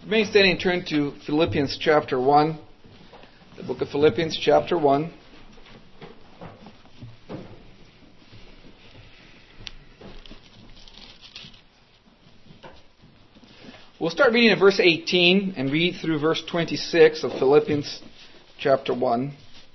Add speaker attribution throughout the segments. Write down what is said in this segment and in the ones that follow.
Speaker 1: Remain standing and turn to Philippians chapter 1. The book of Philippians chapter 1. We'll start reading at verse 18 and read through verse 26 of Philippians chapter 1.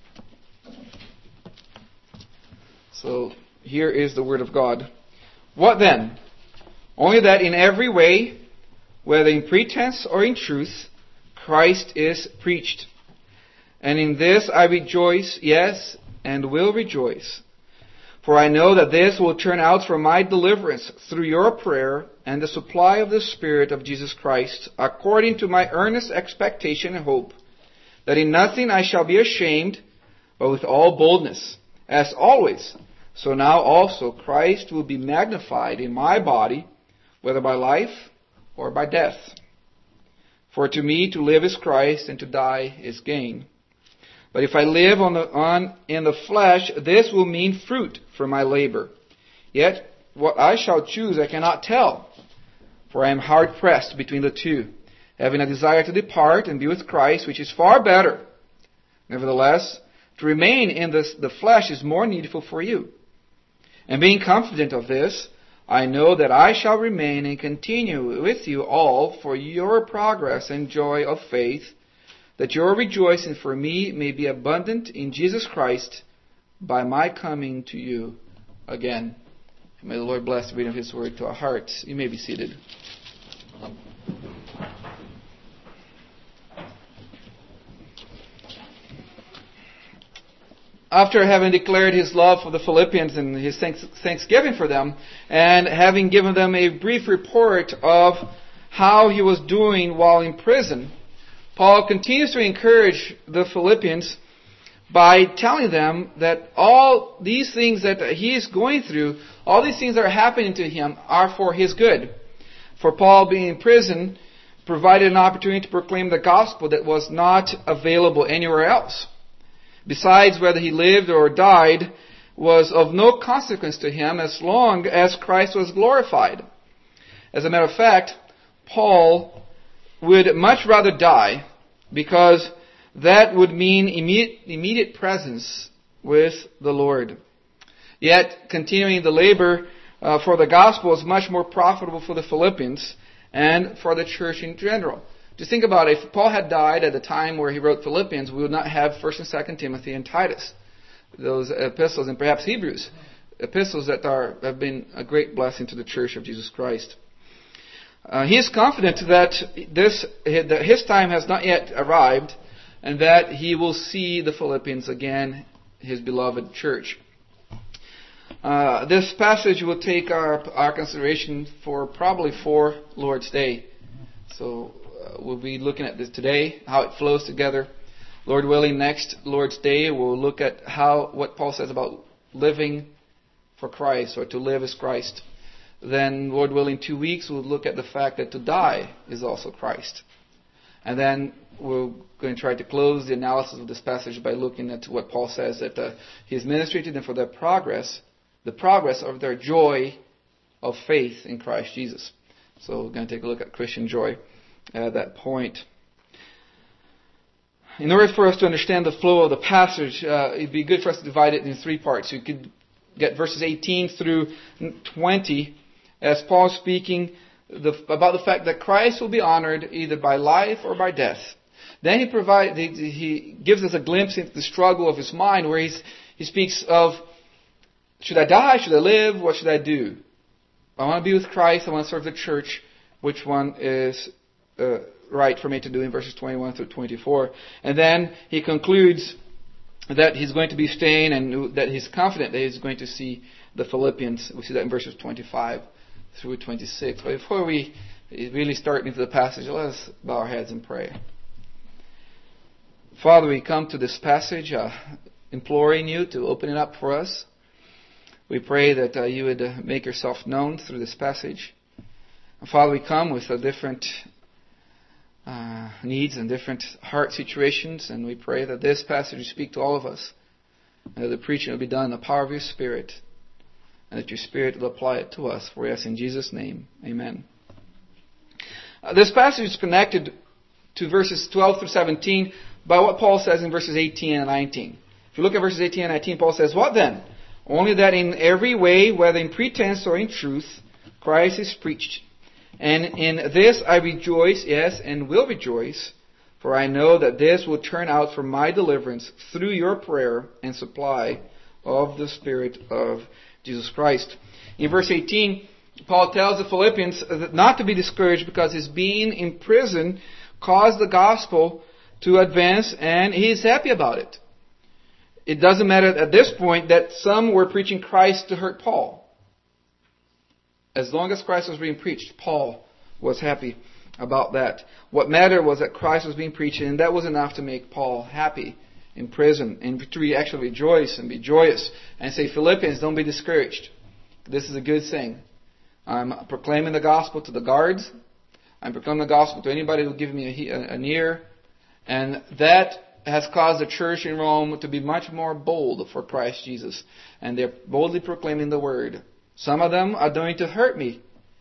Speaker 1: So here is the word of God. What then? Only that in every way, whether in pretense or in truth, Christ is preached. And in this I rejoice, yes, and will rejoice. For I know that this will turn out for my deliverance through your prayer and the supply of the Spirit of Jesus Christ, according to my earnest expectation and hope, that in nothing I shall be ashamed, but with all boldness, as always. So now also Christ will be magnified in my body, whether by life or by death. For to me to live is Christ, and to die is gain. But if I live in the flesh, this will mean fruit for my labor. Yet what I shall choose I cannot tell, for I am hard pressed between the two, having a desire to depart and be with Christ, which is far better. Nevertheless, to remain in the flesh is more needful for you. And being confident of this, I know that I shall remain and continue with you all for your progress and joy of faith, that your rejoicing for me may be abundant in Jesus Christ by my coming to you again. May the Lord bless the reading of His word to our hearts. You may be seated. After having declared his love for the Philippians and his thanksgiving for them, and having given them a brief report of how he was doing while in prison, Paul continues to encourage the Philippians by telling them that all these things that he is going through, all these things that are happening to him are for his good. For Paul, being in prison, provided an opportunity to proclaim the gospel that was not available anywhere else. Besides, whether he lived or died was of no consequence to him as long as Christ was glorified. As a matter of fact, Paul would much rather die, because that would mean immediate presence with the Lord. Yet, continuing the labor for the gospel is much more profitable for the Philippians and for the church in general. Just think about it. If Paul had died at the time where he wrote Philippians, we would not have 1st and 2nd Timothy and Titus, those epistles, and perhaps Hebrews, epistles that have been a great blessing to the church of Jesus Christ. He is confident that his time has not yet arrived, and that he will see the Philippians again, his beloved church. This passage will take our consideration for probably for Lord's Day. So we'll be looking at this today, how it flows together. Lord willing, next Lord's Day, we'll look at what Paul says about living for Christ, or to live as Christ. Then, Lord willing, 2 weeks, we'll look at the fact that to die is also Christ. And then we're going to try to close the analysis of this passage by looking at what Paul says, that his ministry to them for their progress, the progress of their joy of faith in Christ Jesus. So we're going to take a look at Christian joy at that point. In order for us to understand the flow of the passage, it'd be good for us to divide it into 3 parts. You could get verses 18 through 20 as Paul speaking about the fact that Christ will be honored either by life or by death. Then he gives us a glimpse into the struggle of his mind, where he speaks of, should I die? Should I live? What should I do? I want to be with Christ. I want to serve the church. Which one is right for me to do, in verses 21 through 24. And then he concludes that he's going to be staying, and that he's confident that he's going to see the Philippians. We see that in verses 25 through 26. But before we really start into the passage, let us bow our heads and pray. Father, we come to this passage imploring you to open it up for us. We pray that you would make yourself known through this passage. And Father, we come with different needs and different heart situations, and we pray that this passage will speak to all of us, and that the preaching will be done in the power of your Spirit, and that your Spirit will apply it to us. For we ask in Jesus' name, amen. This passage is connected to verses 12 through 17 by what Paul says in verses 18 and 19. If you look at verses 18 and 19, Paul says, "What then? Only that in every way, whether in pretense or in truth, Christ is preached. And in this I rejoice, yes, and will rejoice, for I know that this will turn out for my deliverance through your prayer and supply of the Spirit of Jesus Christ." In verse 18, Paul tells the Philippians not to be discouraged because his being in prison caused the gospel to advance, and he is happy about it. It doesn't matter at this point that some were preaching Christ to hurt Paul. As long as Christ was being preached, Paul was happy about that. What mattered was that Christ was being preached, and that was enough to make Paul happy in prison, and to actually rejoice and be joyous and say, "Philippians, don't be discouraged. This is a good thing. I'm proclaiming the gospel to the guards. I'm proclaiming the gospel to anybody who will give me an ear." And that has caused the church in Rome to be much more bold for Christ Jesus. And they're boldly proclaiming the word. Some of them are going to hurt me,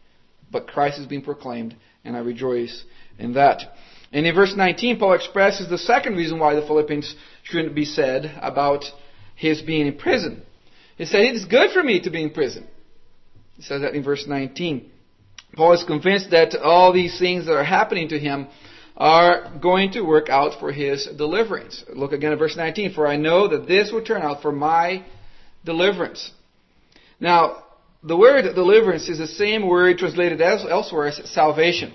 Speaker 1: but Christ is being proclaimed, and I rejoice in that. And in verse 19, Paul expresses the second reason why the Philippians shouldn't be sad about his being in prison. He said, "It is good for me to be in prison." He says that in verse 19. Paul is convinced that all these things that are happening to him are going to work out for his deliverance. Look again at verse 19. "For I know that this will turn out for my deliverance." Now, the word deliverance is the same word translated elsewhere as salvation.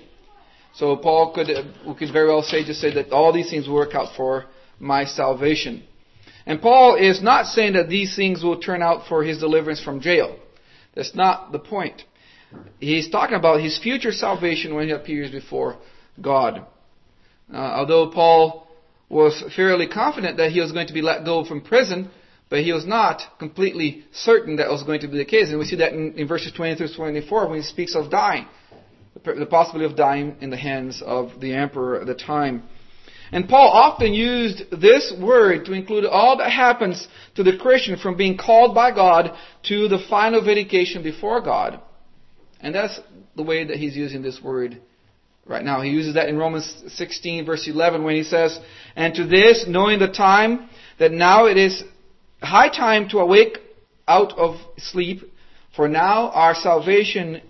Speaker 1: So Paul could very well say that all these things will work out for my salvation. And Paul is not saying that these things will turn out for his deliverance from jail. That's not the point. He's talking about his future salvation when he appears before God. Although Paul was fairly confident that he was going to be let go from prison, but he was not completely certain that was going to be the case. And we see that in verses 20 through 24 when he speaks of dying, the possibility of dying in the hands of the emperor at the time. And Paul often used this word to include all that happens to the Christian from being called by God to the final vindication before God. And that's the way that he's using this word right now. He uses that in Romans 16 verse 11 when he says, "And to this, knowing the time, that now it is high time to awake out of sleep, for now our salvation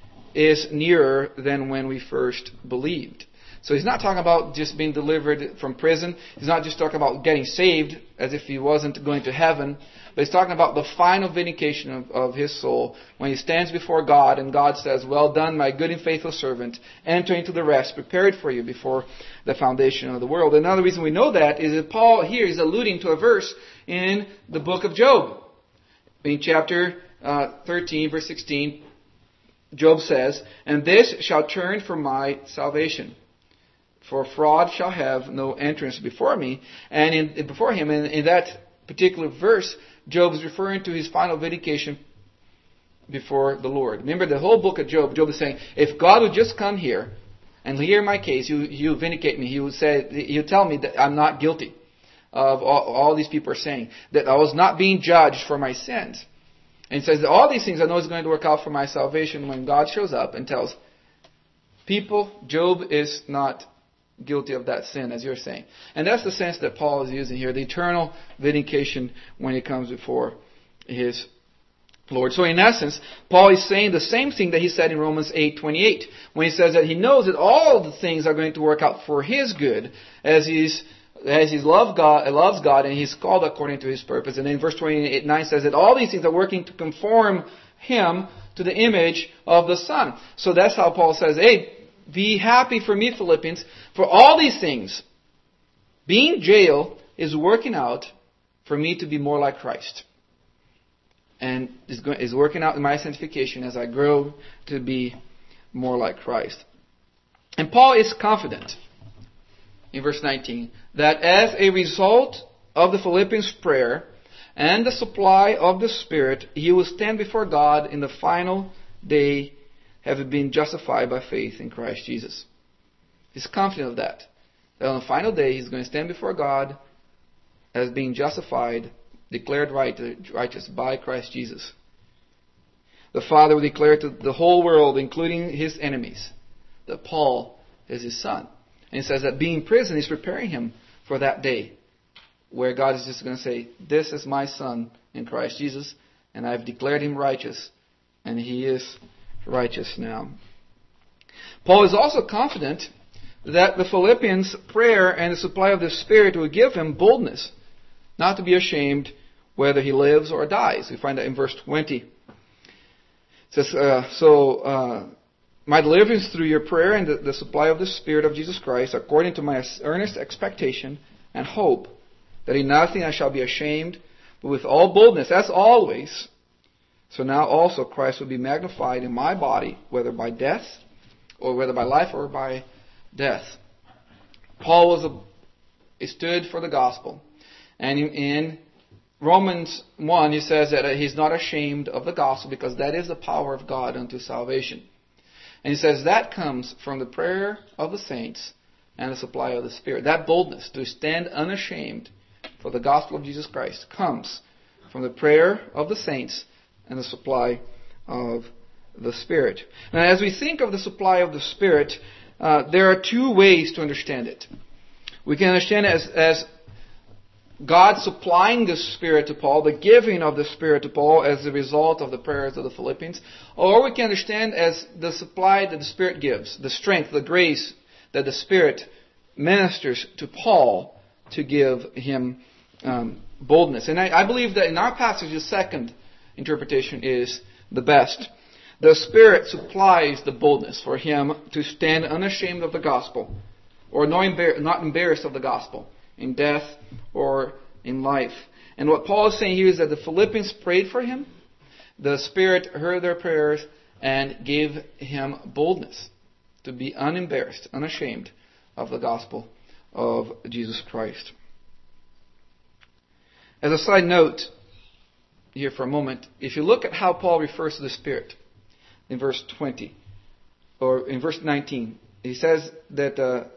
Speaker 1: is nearer than when we first believed." So he's not talking about just being delivered from prison. He's not just talking about getting saved as if he wasn't going to heaven. But he's talking about the final vindication of his soul when he stands before God and God says, "Well done, my good and faithful servant. Enter into the rest prepared for you before the foundation of the world." Another reason we know that is that Paul here is alluding to a verse in the book of Job. In chapter 13, verse 16, Job says, "And this shall turn for my salvation. For fraud shall have no entrance before me." And before him, in that particular verse, Job is referring to his final vindication before the Lord. Remember the whole book of Job. Job is saying, if God would just come here and hear my case, He will vindicate me. He will tell me that I'm not guilty of all these people are saying, that I was not being judged for my sins. And he says that all these things I know is going to work out for my salvation when God shows up and tells people, Job is not guilty of that sin, as you're saying. And that's the sense that Paul is using here, the eternal vindication when he comes before his Lord. So in essence, Paul is saying the same thing that he said in Romans 8:28, when he says that he knows that all the things are going to work out for his good, as he loves God and he's called according to his purpose. And then verse 29 says that all these things are working to conform him to the image of the Son. So that's how Paul says, hey, be happy for me, Philippians, for all these things. Being jailed is working out for me to be more like Christ. And is working out in my sanctification as I grow to be more like Christ. And Paul is confident, in verse 19, that as a result of the Philippians' prayer and the supply of the Spirit, he will stand before God in the final day, having been justified by faith in Christ Jesus. He's confident of that. That on the final day, he's going to stand before God as being justified, declared righteous by Christ Jesus. The Father will declare to the whole world, including his enemies, that Paul is his son. And he says that being in prison, he's preparing him for that day where God is just going to say, this is my son in Christ Jesus, and I've declared him righteous, and he is righteous now. Paul is also confident that the Philippians' prayer and the supply of the Spirit will give him boldness, not to be ashamed whether he lives or dies. We find that in verse 20. It says, my deliverance through your prayer and the supply of the Spirit of Jesus Christ, according to my earnest expectation and hope, that in nothing I shall be ashamed, but with all boldness, as always, so now also Christ will be magnified in my body, whether by death, or whether by life or by death. Paul he stood for the gospel. And in Romans 1, he says that he's not ashamed of the gospel because that is the power of God unto salvation. And he says that comes from the prayer of the saints and the supply of the Spirit. That boldness to stand unashamed for the gospel of Jesus Christ comes from the prayer of the saints and the supply of the Spirit. Now, as we think of the supply of the Spirit, there are two ways to understand it. We can understand it as God supplying the Spirit to Paul, the giving of the Spirit to Paul as a result of the prayers of the Philippians. Or we can understand as the supply that the Spirit gives, the strength, the grace that the Spirit ministers to Paul to give him boldness. And I believe that in our passage, the second interpretation is the best. The Spirit supplies the boldness for him to stand unashamed of the gospel, or not embarrassed of the gospel, in death or in life. And what Paul is saying here is that the Philippians prayed for him. The Spirit heard their prayers and gave him boldness to be unembarrassed, unashamed of the gospel of Jesus Christ. As a side note, here for a moment, if you look at how Paul refers to the Spirit in verse 20, or in verse 19, he says that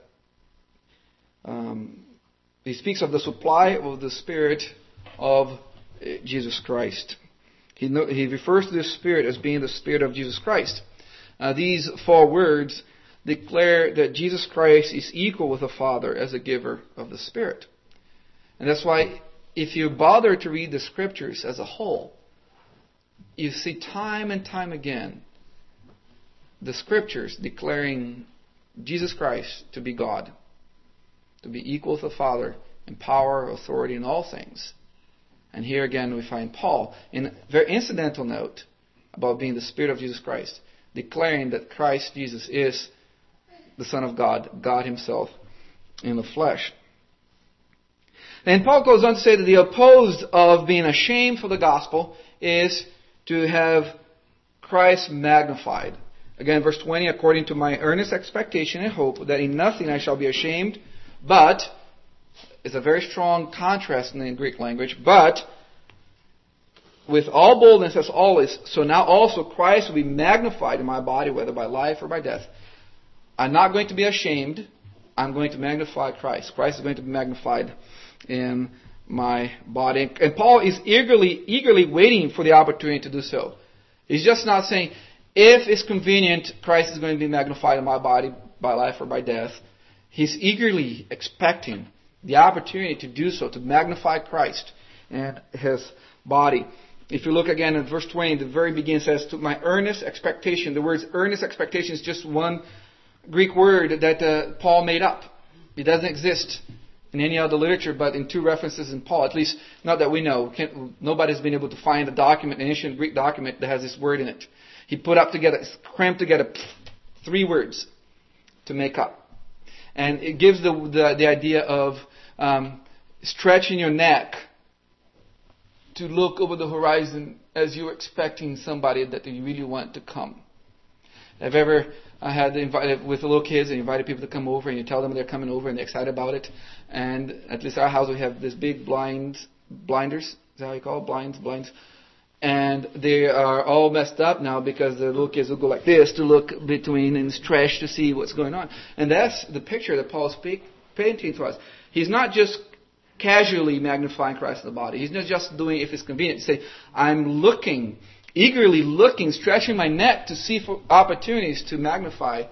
Speaker 1: he speaks of the supply of the Spirit of Jesus Christ. He refers to the Spirit as being the Spirit of Jesus Christ. These four words declare that Jesus Christ is equal with the Father as a giver of the Spirit. And that's why if you bother to read the Scriptures as a whole, you see time and time again the Scriptures declaring Jesus Christ to be God, to be equal to the Father in power, authority, in all things. And here again we find Paul, in a very incidental note about being the Spirit of Jesus Christ, declaring that Christ Jesus is the Son of God, God Himself in the flesh. And Paul goes on to say that the opposed of being ashamed for the gospel is to have Christ magnified. Again, verse 20, according to my earnest expectation and hope that in nothing I shall be ashamed, but, it's a very strong contrast in the Greek language, but with all boldness as always, so now also Christ will be magnified in my body, whether by life or by death. I'm not going to be ashamed. I'm going to magnify Christ. Christ is going to be magnified in my body. And Paul is eagerly waiting for the opportunity to do so. He's just not saying, if it's convenient, Christ is going to be magnified in my body by life or by death. He's eagerly expecting the opportunity to do so, to magnify Christ and His body. If you look again at verse 20, the very beginning says, to my earnest expectation. The word earnest expectation is just one Greek word that Paul made up. It doesn't exist in any other literature but in two references in Paul. At least, not that we know. Nobody's been able to find a document, an ancient Greek document that has this word in it. He crammed together three words to make up. And it gives the idea of stretching your neck to look over the horizon as you're expecting somebody that you really want to come. Have you ever had invited with the little kids and invited people to come over and you tell them they're coming over and they're excited about it? And at least our house we have this big blinders. Is that how you call it? Blinds. And they are all messed up now because the little kids will go like this to look between and stretch to see what's going on. And that's the picture that Paul's painting to us. He's not just casually magnifying Christ in the body. He's not just doing it if it's convenient. He say, I'm eagerly looking, stretching my neck to see for opportunities to magnify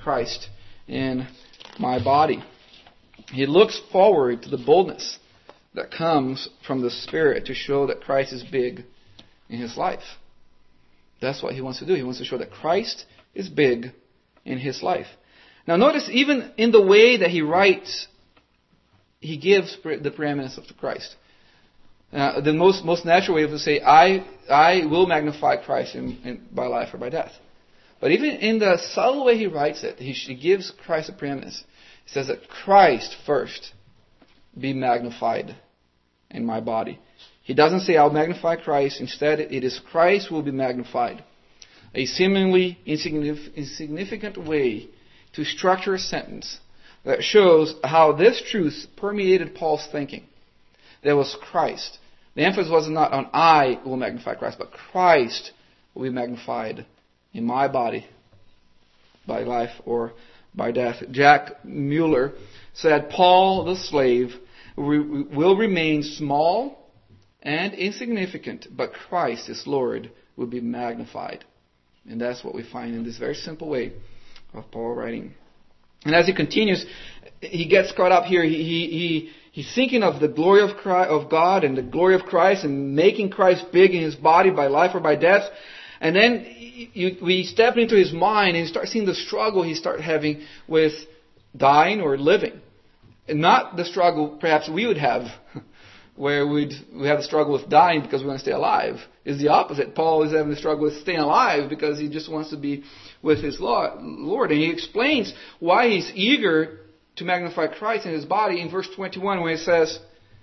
Speaker 1: Christ in my body. He looks forward to the boldness that comes from the Spirit to show that Christ is big in his life. That's what he wants to do. He wants to show that Christ is big in his life. Now notice, even in the way that he writes, he gives the preeminence of Christ. The most natural way is to say, I will magnify Christ by life or by death. But even in the subtle way he writes it, he gives Christ a preeminence. He says that Christ first be magnified in my body. He doesn't say, I'll magnify Christ. Instead, it is Christ who will be magnified. A seemingly insignificant way to structure a sentence that shows how this truth permeated Paul's thinking. There was Christ. The emphasis was not on I will magnify Christ, but Christ will be magnified in my body by life or by death. Jack Mueller said, Paul the slave will remain small and insignificant, but Christ his Lord will be magnified. And that's what we find in this very simple way of Paul writing. And as he continues, he gets caught up here. He's thinking of the glory of God and the glory of Christ and making Christ big in his body by life or by death. And then we step into his mind and start seeing the struggle he starts having with dying or living. And not the struggle perhaps we would have, where we have the struggle with dying because we want to stay alive. It's the opposite. Paul is having the struggle with staying alive because he just wants to be with his Lord. And he explains why he's eager to magnify Christ in his body in verse 21 when he says,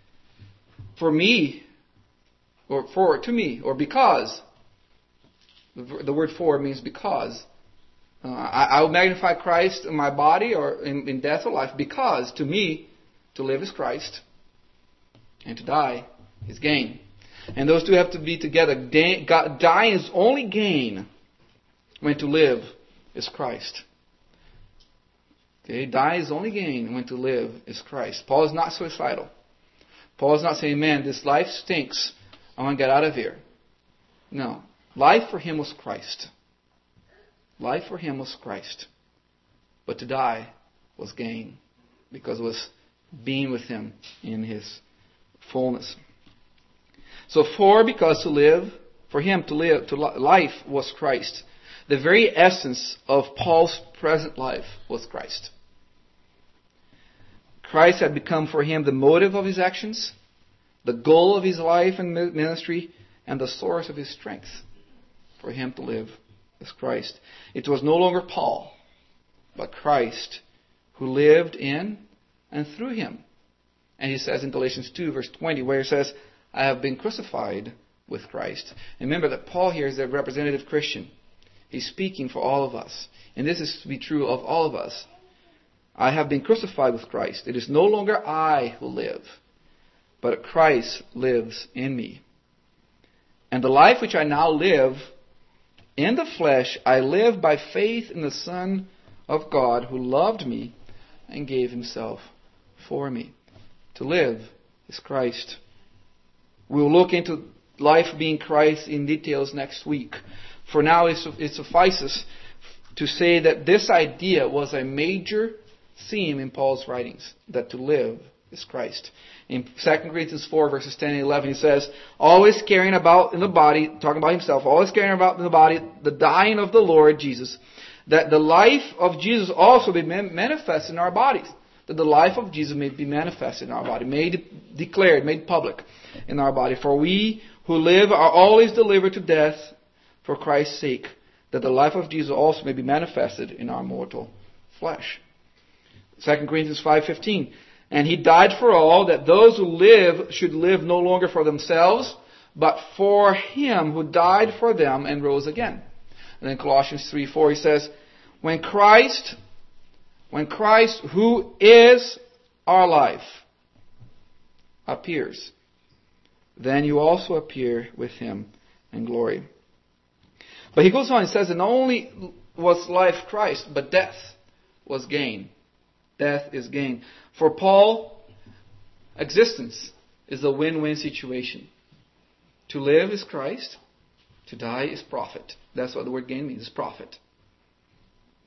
Speaker 1: for me, or to me, or because. The word for means because. I will magnify Christ in my body or in death or life because to me, to live is Christ and to die is gain. And those two have to be together. Dying is only gain when to live is Christ. Okay, die is only gain when to live is Christ. Paul is not suicidal. Paul is not saying, man, this life stinks. I want to get out of here. No. Life for him was Christ. Life for him was Christ. But to die was gain because it was being with him in his fullness. So because to live, for him to live, life was Christ. The very essence of Paul's present life was Christ. Christ had become for him the motive of his actions, the goal of his life and ministry, and the source of his strength. For him to live is Christ. It was no longer Paul, but Christ who lived in and through him. And he says in Galatians 2 verse 20 where he says, I have been crucified with Christ. And remember that Paul here is a representative Christian. He's speaking for all of us. And this is to be true of all of us. I have been crucified with Christ. It is no longer I who live, but Christ lives in me. And the life which I now live in the flesh, I live by faith in the Son of God who loved me and gave himself for me. To live is Christ. We'll look into life being Christ in details next week. For now, it suffices to say that this idea was a major theme in Paul's writings, that to live is Christ. In 2 Corinthians 4 verses 10 and 11 he says, always carrying about in the body, talking about himself, always carrying about in the body the dying of the Lord Jesus, that the life of Jesus also be manifested in our bodies. That the life of Jesus may be manifested in our body, made declared, made public in our body. For we who live are always delivered to death for Christ's sake, that the life of Jesus also may be manifested in our mortal flesh. 2 Corinthians 5:15. And he died for all, that those who live should live no longer for themselves, but for him who died for them and rose again. And then Colossians 3:4 he says, When Christ, who is our life, appears, then you also appear with him in glory. But he goes on and says that not only was life Christ, but death was gain. Death is gain. For Paul, existence is a win-win situation. To live is Christ. To die is profit. That's what the word gain means, profit.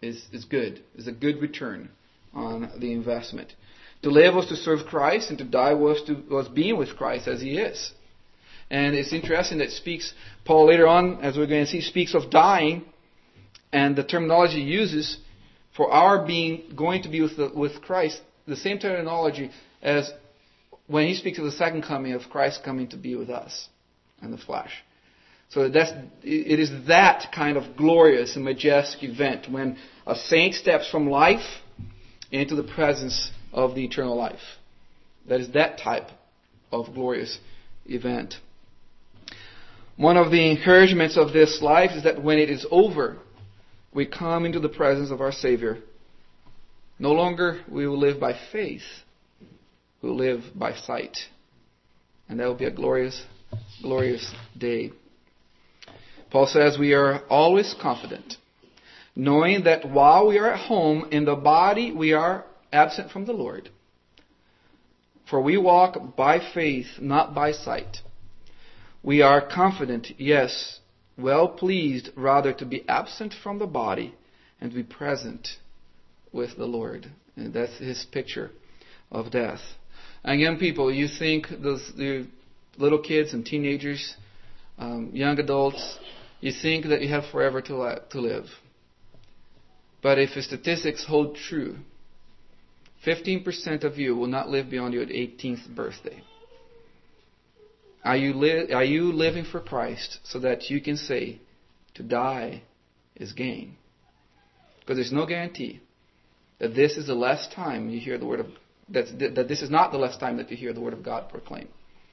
Speaker 1: is good, is a good return on the investment. To live was to serve Christ, and to die was being with Christ as He is. And it's interesting that Paul later on, as we're going to see, speaks of dying, and the terminology he uses for our going to be with Christ, the same terminology as when he speaks of the second coming of Christ coming to be with us in the flesh. So it is that kind of glorious and majestic event when a saint steps from life into the presence of the eternal life. That is that type of glorious event. One of the encouragements of this life is that when it is over, we come into the presence of our Savior. No longer we will live by faith, we will live by sight. And that will be a glorious, glorious day. Paul says we are always confident, knowing that while we are at home in the body, we are absent from the Lord. For we walk by faith, not by sight. We are confident, yes, well pleased rather to be absent from the body and to be present with the Lord. And that's his picture of death. And young people, you think the little kids and teenagers, young adults, you think that you have forever to live. But if the statistics hold true, 15% of you will not live beyond your 18th birthday. Are you living for Christ so that you can say, to die is gain? Because there's no guarantee that this is the last time you hear the word of that this is not the last time that you hear the word of God proclaimed.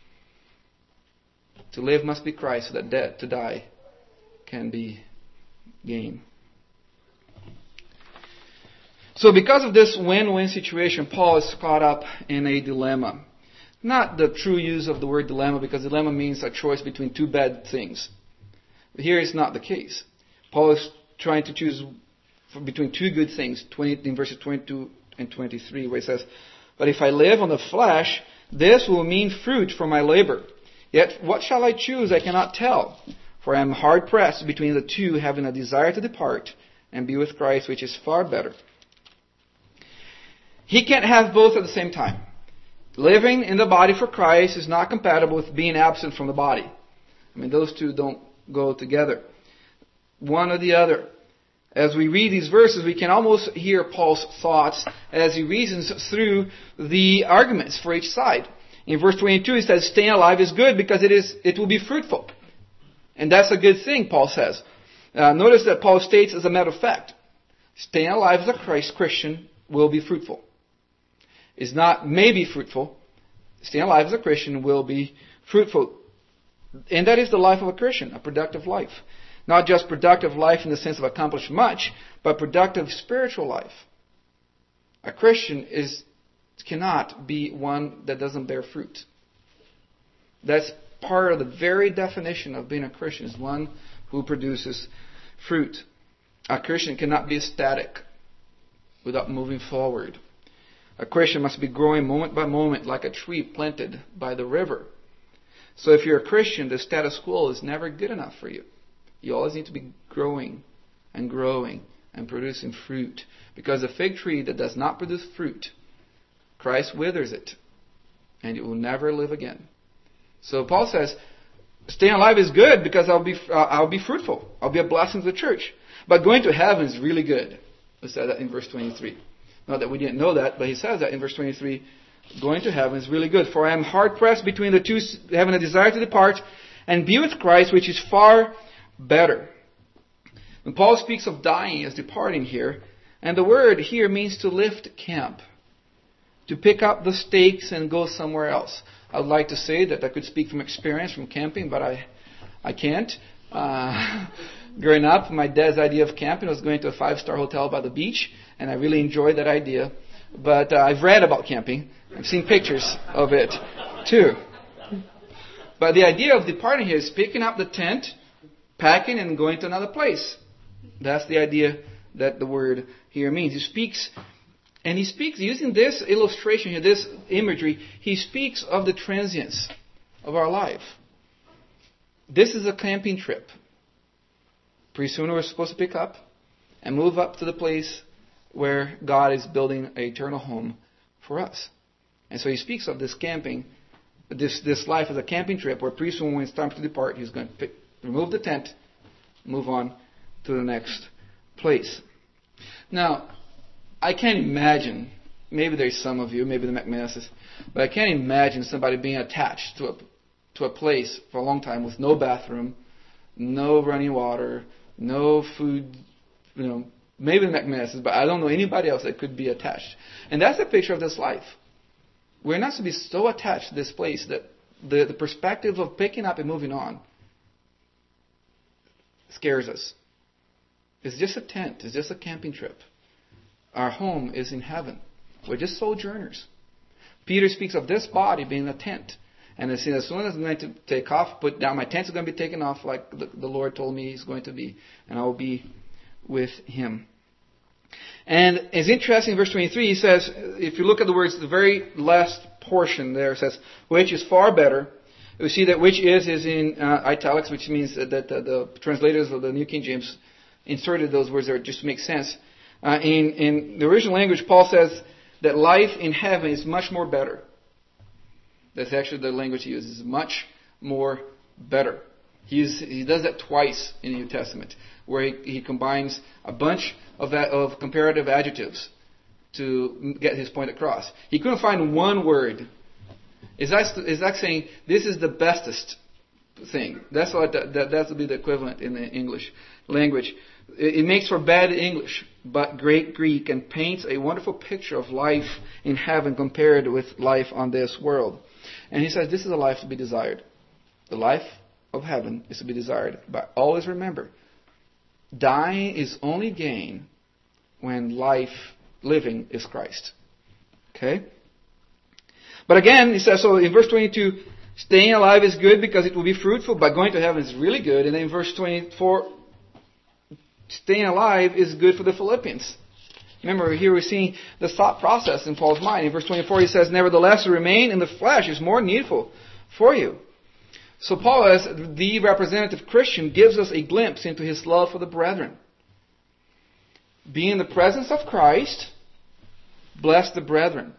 Speaker 1: To live must be Christ, so that to die can be gain. So because of this win-win situation, Paul is caught up in a dilemma. Not the true use of the word dilemma, because dilemma means a choice between two bad things. But here it's not the case. Paul is trying to choose between two good things, in verses 22 and 23, where he says, "But if I live on the flesh, this will mean fruit for my labor. Yet what shall I choose? I cannot tell. For I am hard pressed between the two, having a desire to depart and be with Christ, which is far better." He can't have both at the same time. Living in the body for Christ is not compatible with being absent from the body. I mean, those two don't go together. One or the other. As we read these verses, we can almost hear Paul's thoughts as he reasons through the arguments for each side. In verse 22, he says, staying alive is good because it will be fruitful. And that's a good thing, Paul says. Notice that Paul states, as a matter of fact, staying alive as a Christian will be fruitful. It's not maybe fruitful. Staying alive as a Christian will be fruitful. And that is the life of a Christian, a productive life. Not just productive life in the sense of accomplish much, but productive spiritual life. A Christian cannot be one that doesn't bear fruit. That's part of the very definition of being a Christian, is one who produces fruit. A Christian cannot be static without moving forward. A Christian must be growing moment by moment like a tree planted by the river. So if you're a Christian, the status quo is never good enough for you. You always need to be growing and producing fruit. Because a fig tree that does not produce fruit, Christ withers it, and it will never live again. So Paul says, staying alive is good because I'll be fruitful. I'll be a blessing to the church. But going to heaven is really good. He said that in verse 23. Not that we didn't know that, but he says that in verse 23. Going to heaven is really good. For I am hard pressed between the two, having a desire to depart and be with Christ, which is far better. When Paul speaks of dying as departing here, and the word here means to lift camp, to pick up the stakes and go somewhere else. I would like to say that I could speak from experience from camping, but I can't. Growing up, my dad's idea of camping was going to a 5-star hotel by the beach, and I really enjoyed that idea. But I've read about camping. I've seen pictures of it too. But the idea of departing here is picking up the tent, packing, and going to another place. That's the idea that the word here means. He speaks using this illustration here, this imagery, he speaks of the transience of our life. This is a camping trip. Pretty soon we're supposed to pick up. and move up to the place where God is building an eternal home for us. And so he speaks of this camping, this life as a camping trip where pretty soon when it's time to depart, he's going to remove the tent, move on to the next place. Now, I can't imagine, maybe there's some of you, maybe the McManuses, but I can't imagine somebody being attached to a place for a long time with no bathroom, no running water, no food, maybe the McManuses, but I don't know anybody else that could be attached. And that's the picture of this life. We're not to be so attached to this place that the perspective of picking up and moving on scares us. It's just a tent. It's just a camping trip. Our home is in heaven. We're just sojourners. Peter speaks of this body being a tent. And as soon as I'm going to take off, put down, my tent is going to be taken off like the Lord told me He's going to be. And I will be with Him. And it's interesting, verse 23, he says, if you look at the words, the very last portion there says, which is far better. We see that which is in italics, which means that the translators of the New King James inserted those words there just to make sense. In the original language, Paul says that life in heaven is much more better. That's actually the language he uses, much more better. He does that twice in the New Testament, where he combines a bunch of comparative adjectives to get his point across. He couldn't find one word. It's like saying, this is the bestest thing. That would be the equivalent in the English language. It makes for bad English, but great Greek, and paints a wonderful picture of life in heaven compared with life on this world. And he says this is a life to be desired. The life of heaven is to be desired. But always remember, dying is only gain when living is Christ. Okay? But again, he says, so in verse 22, staying alive is good because it will be fruitful, but going to heaven is really good. And then in verse 24, staying alive is good for the Philippians. Remember, here we're seeing the thought process in Paul's mind. In verse 24, he says, nevertheless, to remain in the flesh is more needful for you. So Paul, as the representative Christian, gives us a glimpse into his love for the brethren. Be in the presence of Christ, bless the brethren.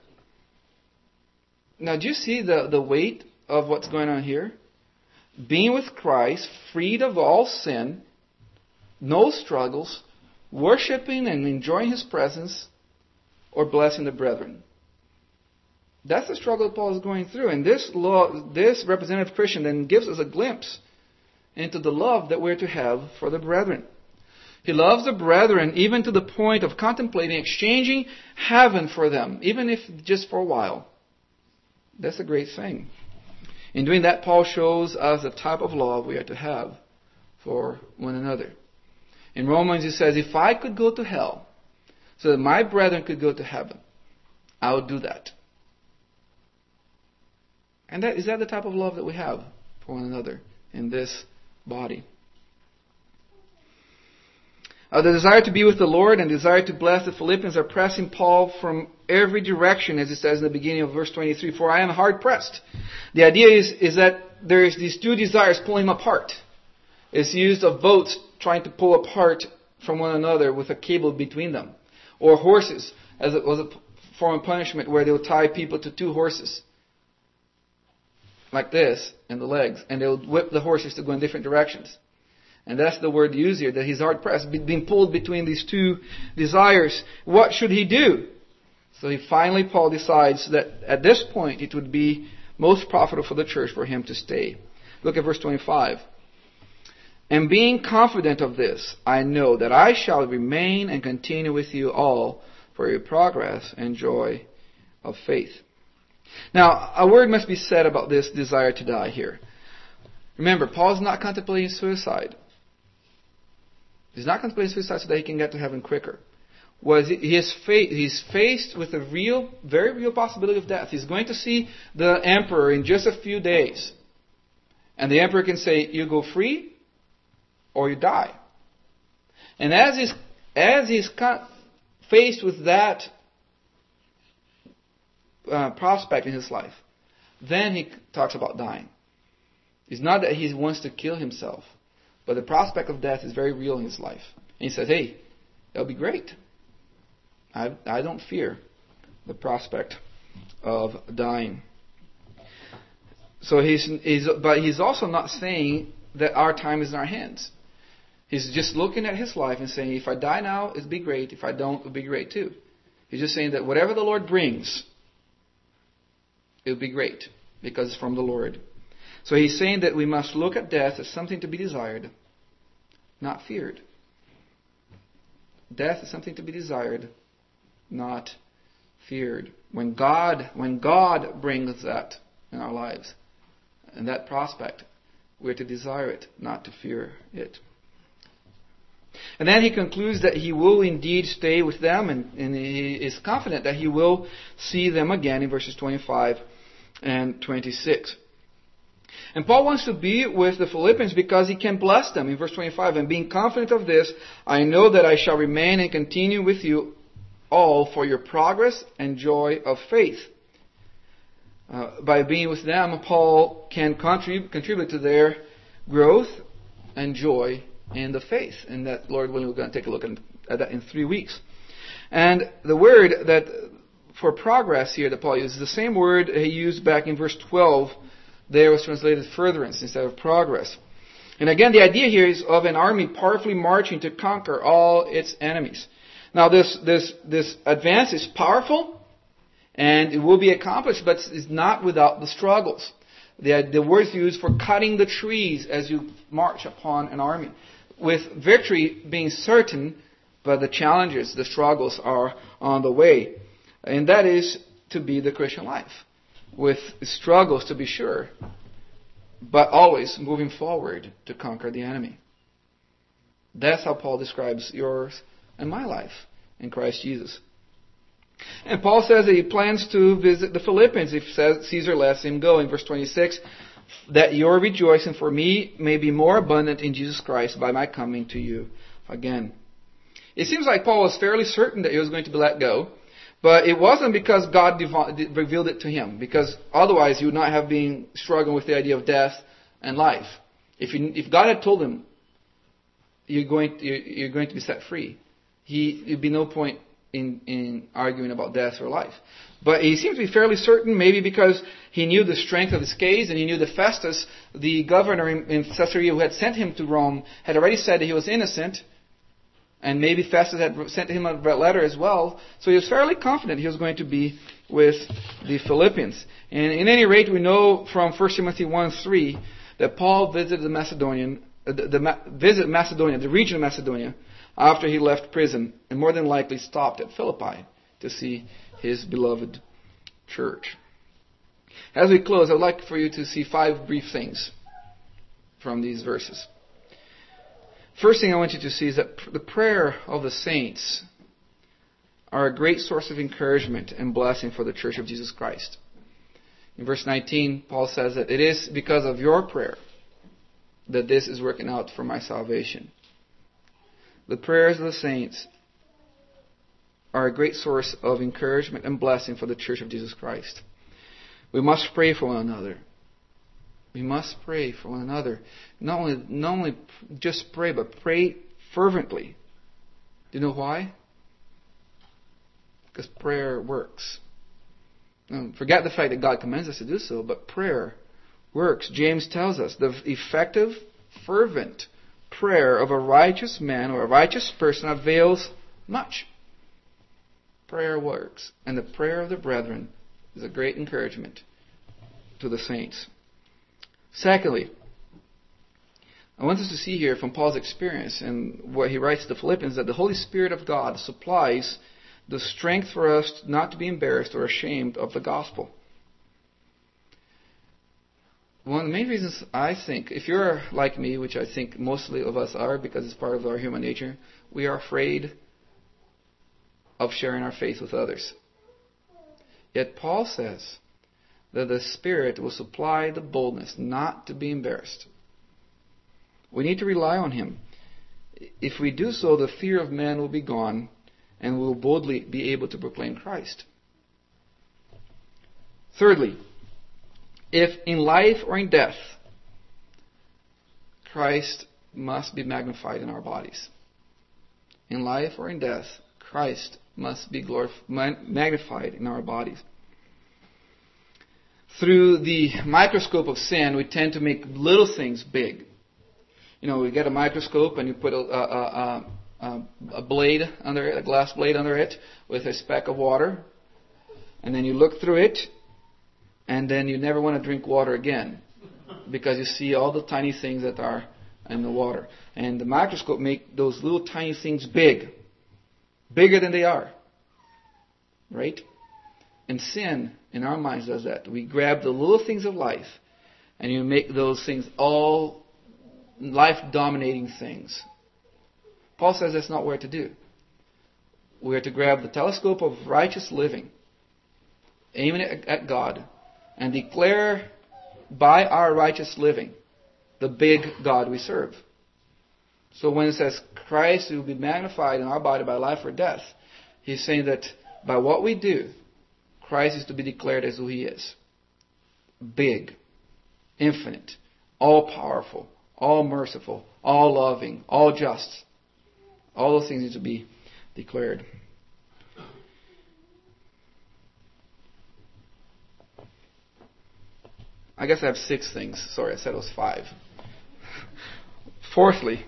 Speaker 1: Now, do you see the weight of what's going on here? Being with Christ, freed of all sin, no struggles, worshiping and enjoying His presence, or blessing the brethren. That's the struggle Paul is going through. And this representative Christian then gives us a glimpse into the love that we're to have for the brethren. He loves the brethren even to the point of contemplating exchanging heaven for them, even if just for a while. That's a great thing. In doing that, Paul shows us the type of love we are to have for one another. In Romans, he says, if I could go to hell so that my brethren could go to heaven, I would do that. And is that the type of love that we have for one another in this body? The desire to be with the Lord and desire to bless the Philippians are pressing Paul from every direction, as it says in the beginning of verse 23, for I am hard pressed. The idea is that there is these two desires pulling them apart. It's used of boats trying to pull apart from one another with a cable between them. Or horses, as it was a form of punishment where they would tie people to two horses. Like this, in the legs. And they would whip the horses to go in different directions. And that's the word used here, that he's hard pressed, being pulled between these two desires. What should he do? So Paul decides that at this point it would be most profitable for the church for him to stay. Look at verse 25. And being confident of this, I know that I shall remain and continue with you all for your progress and joy of faith. Now, a word must be said about this desire to die here. Remember, Paul's not contemplating suicide. He's not contemplating suicide so that he can get to heaven quicker. He's faced with a very real possibility of death. He's going to see the emperor in just a few days. And the emperor can say, you go free or you die. And as he's faced with that prospect in his life, then he talks about dying. It's not that he wants to kill himself, but the prospect of death is very real in his life. And he says, hey, it'll be great. I don't fear the prospect of dying. So he's also not saying that our time is in our hands. He's just looking at his life and saying, if I die now, it'll be great. If I don't, it'll be great too. He's just saying that whatever the Lord brings, it'll be great because it's from the Lord. So he's saying that we must look at death as something to be desired, not feared. Death is something to be desired, not feared. When God brings that in our lives, and that prospect, we're to desire it, not to fear it. And then he concludes that he will indeed stay with them, and he is confident that he will see them again in verses 25 and 26. And Paul wants to be with the Philippians because he can bless them in verse 25. And being confident of this, I know that I shall remain and continue with you all for your progress and joy of faith. By being with them, Paul can contribute to their growth and joy in the faith. And that, Lord willing, we're going to take a look at that in 3 weeks. And the word that for progress here that Paul uses, the same word he used back in verse 12, there was translated furtherance instead of progress. And again, the idea here is of an army powerfully marching to conquer all its enemies. Now, this advance is powerful, and it will be accomplished, but it's not without the struggles. The word's used for cutting the trees as you march upon an army. With victory being certain, but the challenges, the struggles are on the way. And that is to be the Christian life. With struggles to be sure, but always moving forward to conquer the enemy. That's how Paul describes yours and my life in Christ Jesus. And Paul says that he plans to visit the Philippians if Caesar lets him go. In verse 26, that your rejoicing for me may be more abundant in Jesus Christ by my coming to you again. It seems like Paul was fairly certain that he was going to be let go, but it wasn't because God revealed it to him, because otherwise he would not have been struggling with the idea of death and life. If God had told him, you're going to be set free, there'd be no point in arguing about death or life. But he seemed to be fairly certain, maybe because he knew the strength of his case, and he knew that Festus, the governor in Caesarea who had sent him to Rome, had already said that he was innocent, and maybe Festus had sent him a letter as well. So he was fairly confident he was going to be with the Philippians. And in any rate, we know from 1 Timothy 1:3 that Paul visited Macedonia, the region of Macedonia, after he left prison, and more than likely stopped at Philippi to see his beloved church. As we close, I'd like for you to see 5 brief things from these verses. First thing I want you to see is that the prayer of the saints are a great source of encouragement and blessing for the Church of Jesus Christ. In verse 19, Paul says that it is because of your prayer that this is working out for my salvation. The prayers of the saints are a great source of encouragement and blessing for the Church of Jesus Christ. We must pray for one another. We must pray for one another. Not only just pray, but pray fervently. Do you know why? Because prayer works. Now, forget the fact that God commands us to do so, but prayer works. James tells us the effective, fervent prayer of a righteous man or a righteous person avails much. Prayer works. And the prayer of the brethren is a great encouragement to the saints. Secondly, I want us to see here from Paul's experience and what he writes to the Philippians that the Holy Spirit of God supplies the strength for us not to be embarrassed or ashamed of the gospel. One of the main reasons I think, if you're like me, which I think mostly of us are because it's part of our human nature, we are afraid of sharing our faith with others. Yet Paul says that the Spirit will supply the boldness not to be embarrassed. We need to rely on Him. If we do so, the fear of man will be gone, and we will boldly be able to proclaim Christ. Thirdly, if in life or in death, Christ must be magnified in our bodies. in life or in death, Christ must be magnified in our bodies. Through the microscope of sin, we tend to make little things big. We get a microscope and you put a blade under it, a glass blade under it, with a speck of water, and then you look through it, and then you never want to drink water again, because you see all the tiny things that are in the water. And the microscope make those little tiny things big, bigger than they are, right? And sin in our minds does that. We grab the little things of life, and you make those things all life-dominating things. Paul says that's not what we're to do. We are to grab the telescope of righteous living, aiming it at God, and declare by our righteous living the big God we serve. So when it says Christ will be magnified in our body by life or death, he's saying that by what we do, Christ is to be declared as who he is. Big, infinite, all-powerful, all-merciful, all-loving, all-just. All those things need to be declared. I guess I have 6 things. Sorry, I said it was 5. Fourthly,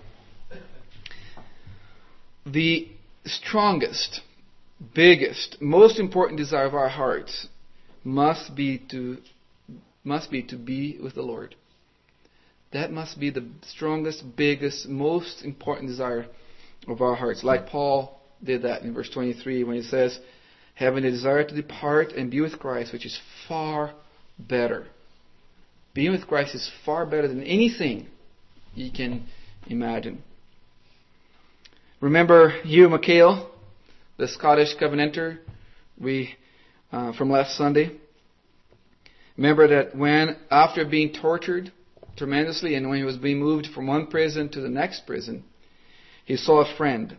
Speaker 1: the strongest, biggest, most important desire of our hearts must be to be with the Lord. That must be the strongest, biggest, most important desire of our hearts. Like Paul did that in verse 23 when he says, having a desire to depart and be with Christ, which is far better. Being with Christ is far better than anything you can imagine. Remember Hugh McHale, the Scottish Covenanter from last Sunday? Remember that when, after being tortured tremendously, and when he was being moved from one prison to the next prison, he saw a friend.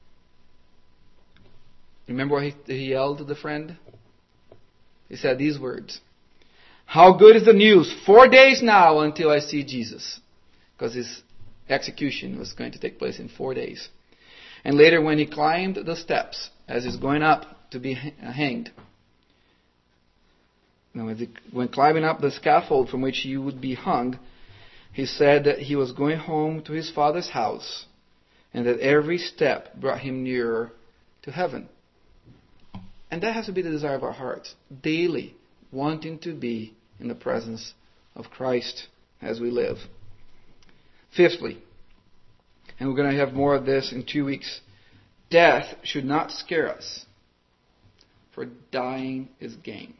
Speaker 1: Remember what he yelled to the friend? He said these words, "How good is the news? 4 days now until I see Jesus." Because his execution was going to take place in 4 days. And later when he climbed the steps, as he's going up to be hanged, when climbing up the scaffold from which he would be hung, he said that he was going home to his Father's house, and that every step brought him nearer to heaven. And that has to be the desire of our hearts, daily wanting to be in the presence of Christ as we live. Fifthly, and we're going to have more of this in 2 weeks, death should not scare us, for dying is gain.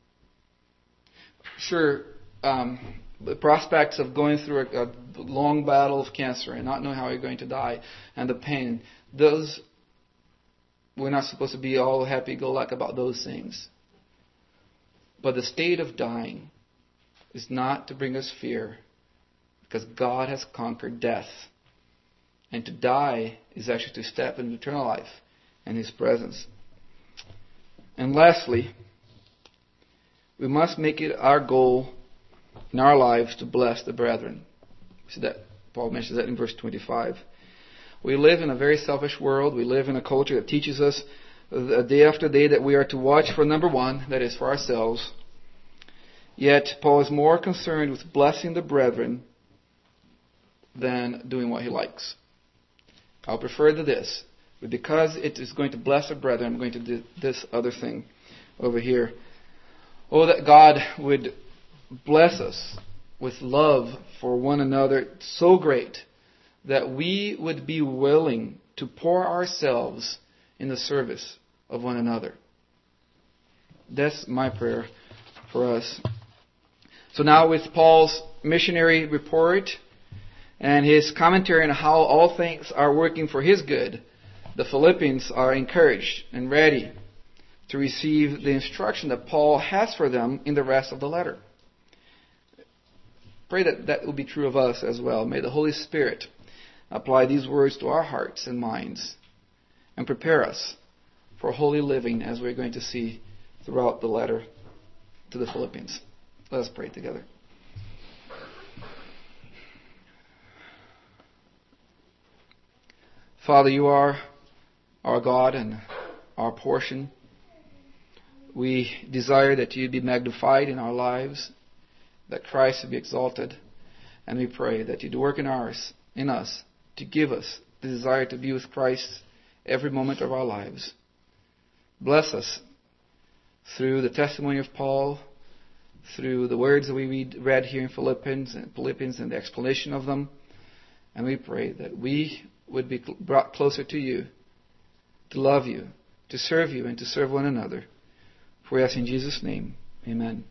Speaker 1: Sure, the prospects of going through a long battle of cancer and not knowing how you're going to die, and the pain, those, we're not supposed to be all happy-go-lucky about those things. But the state of dying is not to bring us fear, because God has conquered death. And to die is actually to step into eternal life and His presence. And lastly, we must make it our goal in our lives to bless the brethren. See that Paul mentions that in verse 25. We live in a very selfish world. We live in a culture that teaches us day after day that we are to watch for number one, that is for ourselves. Yet Paul is more concerned with blessing the brethren than doing what he likes. I'll prefer to this. But because it is going to bless the brethren, I'm going to do this other thing over here. Oh, that God would bless us with love for one another so great that we would be willing to pour ourselves in the service of one another. That's my prayer for us. So now with Paul's missionary report and his commentary on how all things are working for his good, the Philippians are encouraged and ready to receive the instruction that Paul has for them in the rest of the letter. Pray that that will be true of us as well. May the Holy Spirit apply these words to our hearts and minds and prepare us for holy living, as we're going to see throughout the letter to the Philippians. Let us pray together. Father, you are our God and our portion. We desire that you be magnified in our lives, that Christ would be exalted, and we pray that you'd work in us to give us the desire to be with Christ every moment of our lives. Bless us through the testimony of Paul, through the words that we read here in Philippians and the explanation of them. And we pray that we would be brought closer to you, to love you, to serve you, and to serve one another. For we ask in Jesus' name, amen.